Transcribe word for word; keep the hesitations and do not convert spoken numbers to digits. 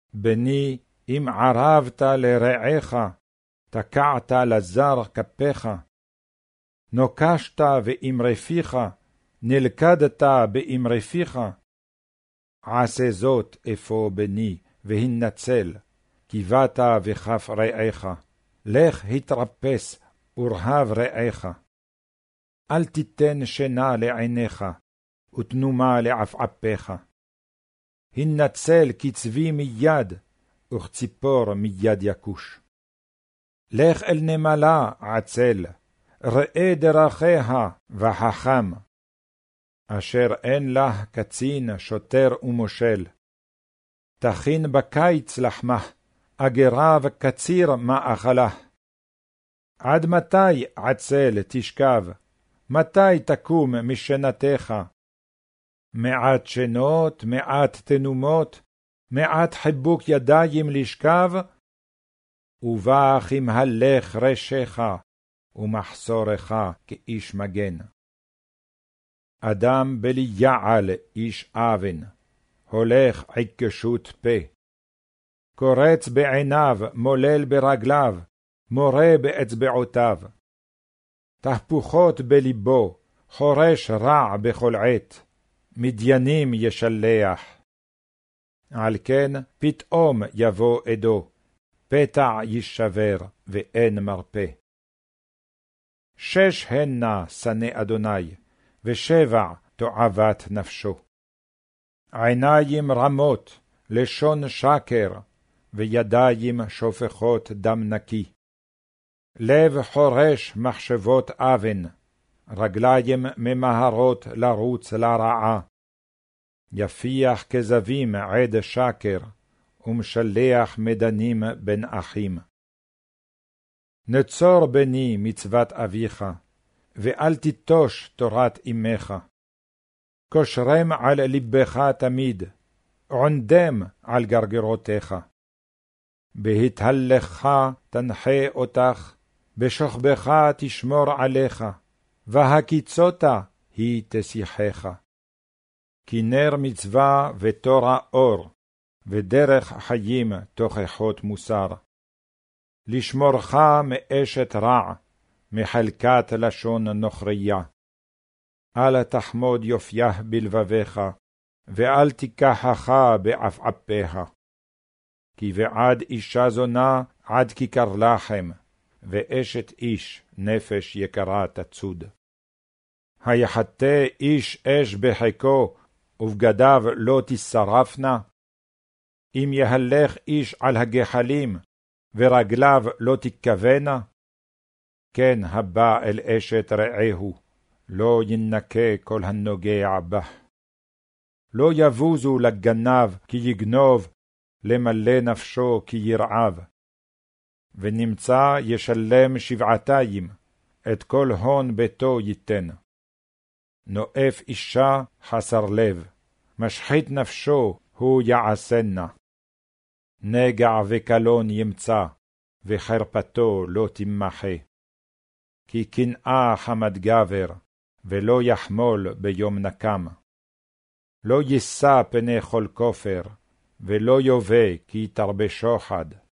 בני, אם ערבת לרעך, תקעת לזר כפיך. נוקשת באמרי פיך, נלכדת באמרי פיך. עשה זאת אפוא בני, והנצל, כי באת וכף רעך. לך התרפס ורהב רעך. אל תיתן שינה לעיניך, ותנומה לעפעפיך. הנצל כצבי מיד, וכציפור מיד יקוש. לך אל נמלה עצל, ראה דרכיה וחכם. אשר אין לה קצין, שוטר ומושל. תכין בקיץ לחמה, אגרה וקציר מאכלה. עד מתי עצל תשכב, מתי תקום משנתך? מעט שנות, מעט תנומות, מעט חיבוק ידיים לשכב, ובא כמהלך רשך, ומחסורך כאיש מגן. אדם בלי יעל איש אבן, הולך עיקשות פה. קורץ בעיניו, מולל ברגליו, מורה באצבעותיו. תהפוכות בליבו, חורש רע בכל עת, מדיינים ישלח. על כן פתאום יבוא עדו, פתע יישבר ואין מרפא. שש הנה שנא אדוני, ושבע תועבת נפשו. עיניים רמות, לשון שקר, וידיים שופכות דם נקי. לב חורש מחשבות אבן, רגליים ממהרות לרוץ לרעה. יפיח כזבים עד שקר, ומשלח מדנים בין אחים. נצור בני מצוות אביך, ואל תיטוש תורת אמך. קושרם על לבך תמיד, עונדם על גרגרותיך. בהתהלך תנחה אותך, בשוכבך תשמור עליך, והקיצותה היא תשיחך. כי נר מצווה ותורה אור, ודרך חיים תוכחות מוסר. לשמורך מאשת רע, מחלקת לשון נוכריה. אל תחמוד יופייך בלבביך, ואל תיקחך בעפעפיך. כי ועד אישה זונה עד כיכר לחם, ואשת איש נפש יקרה תצוד. היחטא איש אש בחיקו, ובגדיו לא תשרפנה? אם יהלך איש על הגחלים, ורגליו לא תכוונה? כן הבא אל אשת רעהו, לא ינקה כל הנוגע בה. לא יבוזו לגנב כי יגנוב, למלא נפשו כי ירעב. ונמצא ישלם שבעתיים, את כל הון ביתו ייתן. נואף אישה חסר לב, משחית נפשו הוא יעשנה. נגע וקלון ימצא, וחרפתו לא תמחה. כי קנאה חמד גבר, ולא יחמול ביום נקם. לא יישא פני כל כופר, ולא יובא כי תרבה שוחד.